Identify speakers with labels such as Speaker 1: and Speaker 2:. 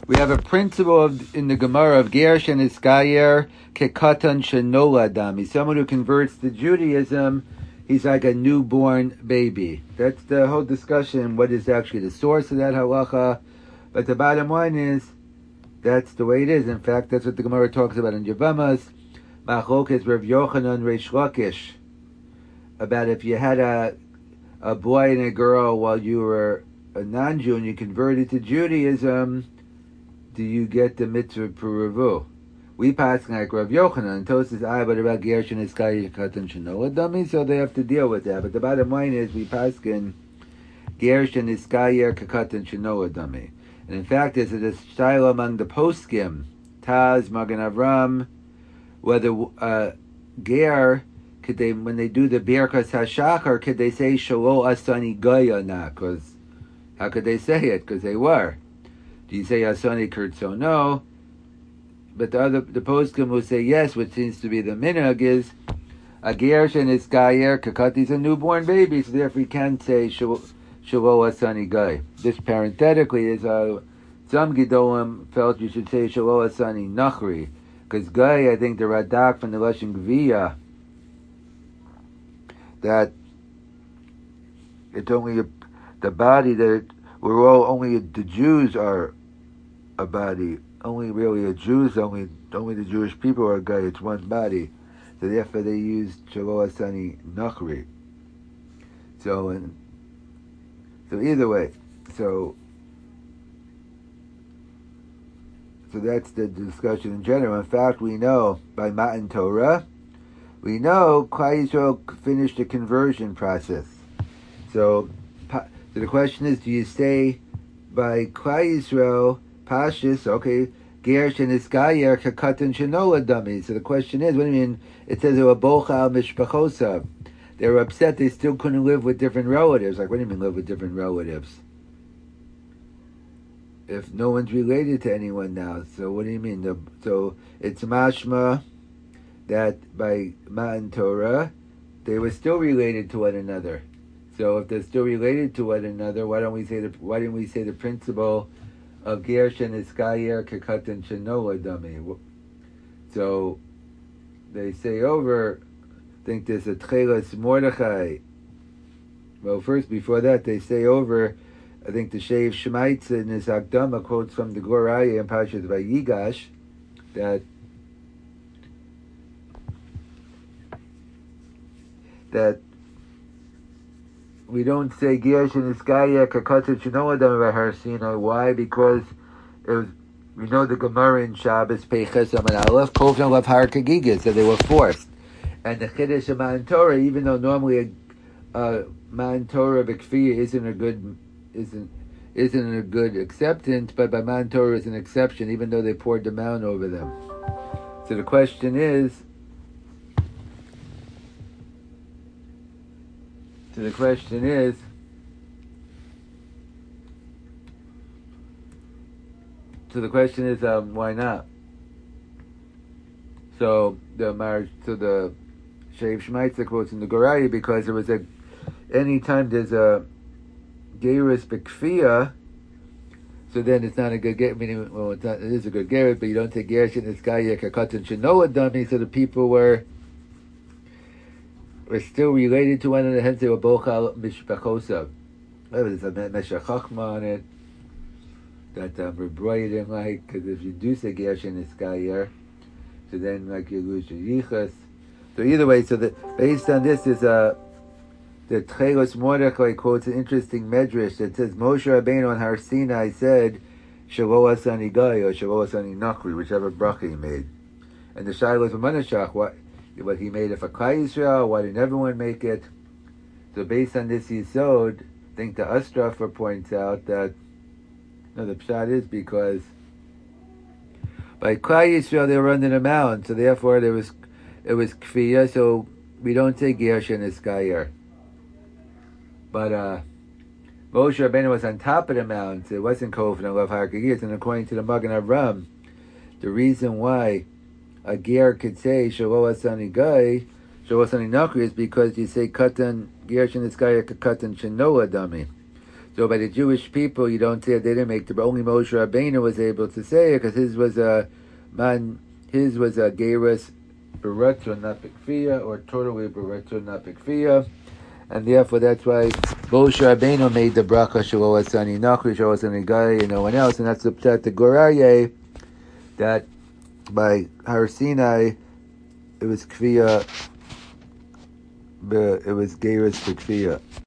Speaker 1: We have a principle in the Gemara of Ger Sheniskayer Kekatan Shenola Dami. Someone who converts to Judaism, he's like a newborn baby. That's the whole discussion, what is actually the source of that halacha. But the bottom line is, that's the way it is. In fact, that's what the Gemara talks about in Yevamos. Machlokes Rav Yochanan Reish Lakish. About if you had a boy and a girl while you were a non-Jew and you converted to Judaism, do you get the mitzvah peruvu? We pass like Rav Yochanan, and Tosas but about Ger Sheniskayer Katan Shenola Dami, so they have to deal with that. But the bottom line is, we pass in Ger Sheniskayer Katan Shenola Dami. And in fact, there's a style among the poskim, Taz, Magen Avram, whether Ger, could they, when they do the Birkas HaShachar, could they say Shalo Asani Goy or not? Because how could they say it? Because they were. Do you say Asani Kurtso? No. But the poskim will say yes, which seems to be the minhag is a Ger Sheniskayer Kakati is a newborn baby, so therefore you can't say Shalo Asani Goy. This parenthetically is some Gedolim felt you should say Shalo Asani Nachri, because Goy, I think the Radak from the Lashon Gviya, that it's only the body that we're all, only the Jews are a body. Only really the Jews, only the Jewish people are a guy. It's one body. So therefore they use Shalo Asani Nachri. So either way, so that's the discussion in general. In fact, we know by Matan Torah, we know Klal Yisrael finished the conversion process. So the question is, do you say by Klal Yisrael Pashis, okay, Ger Sheniskayer Kekatan Shenola Dami. So the question is, what do you mean? It says they were bocha al mishpachosav. They were upset they still couldn't live with different relatives. Like, what do you mean live with different relatives? If no one's related to anyone now, so what do you mean? So it's mashma that by Matan Torah, they were still related to one another. So if they're still related to one another, why didn't we say the principle of Ger Sheniskayer Kekatan Shenola Dami? So they say over, I think there's a Tchelas Mordechai. Well, first, before that, they say over, I think the Sheiv Shemaitz in his Akdama quotes from the Goraya in Parshas Vayigash, that we don't say Ger Sheniskayer Kekatan Shenola Dami by Har Sinai. Why? Because we know the Gemara in Shabbos Peiches Amud Aleph Kovna Lav Har Kagigas, so they were forced. And the Chiddush of Matan Torah, even though normally a Matan Torah B'Kfiyah isn't a good acceptance, but by Matan Torah is an exception, even though they poured the Mount over them. So the question is, why not? So the Sheiv Shemaitz quotes in the Goraya, because there was anytime there's a Gerus B'Kfiyah, so then it's not a good Gerus, meaning, well, it is a good Gerus, but you don't take Gerus in this guy, Kekatan Shenola Dami, so the people were still related to one another, hence they were bochal mishpachosav. There's a Meshech Chachma on it that Rebroya didn't like, because if you do say Ger Sheniskayer, so then like you lose your yichas. So either way, based on this is the Tchelos Mordechai quotes an interesting medrash that says Moshe Rabbeinu on Har Sinai said Shalo Asani Goy or Shalo Asani Nachri, whichever bracha he made. And the Shiloh of Manashach, what he made it for Klal Yisrael, why didn't everyone make it? So based on this Yisod, I think the Astrafer points out that the pshat is because by Klal Yisrael they were under the mountain, so therefore it was kfiyah, so we don't say Ger Sheniskayer. But Moshe Rabbeinu was on top of the mountain, so it wasn't Kovna Lav Har Kagigas, and according to the Magen Avram, the reason why a ger could say Shalo Asani Goy, Shalo Asani Nachri, is because you say Katan Ger Sheniskayer Kekatan Shenola Dami. So by the Jewish people, you don't say it, they didn't make the, only Moshe Rabbeinu was able to say it, because his was a gerus beratzon not b'kfiyah, or totally beratzon not b'kfiyah, and therefore that's why Moshe Rabbeinu made the bracha shelo asani nachri, shelo asani gai, and no one else, and that's the pshat the Goraye, that by Har Sinai it was kfiyah, it was gerus b'kfiyah.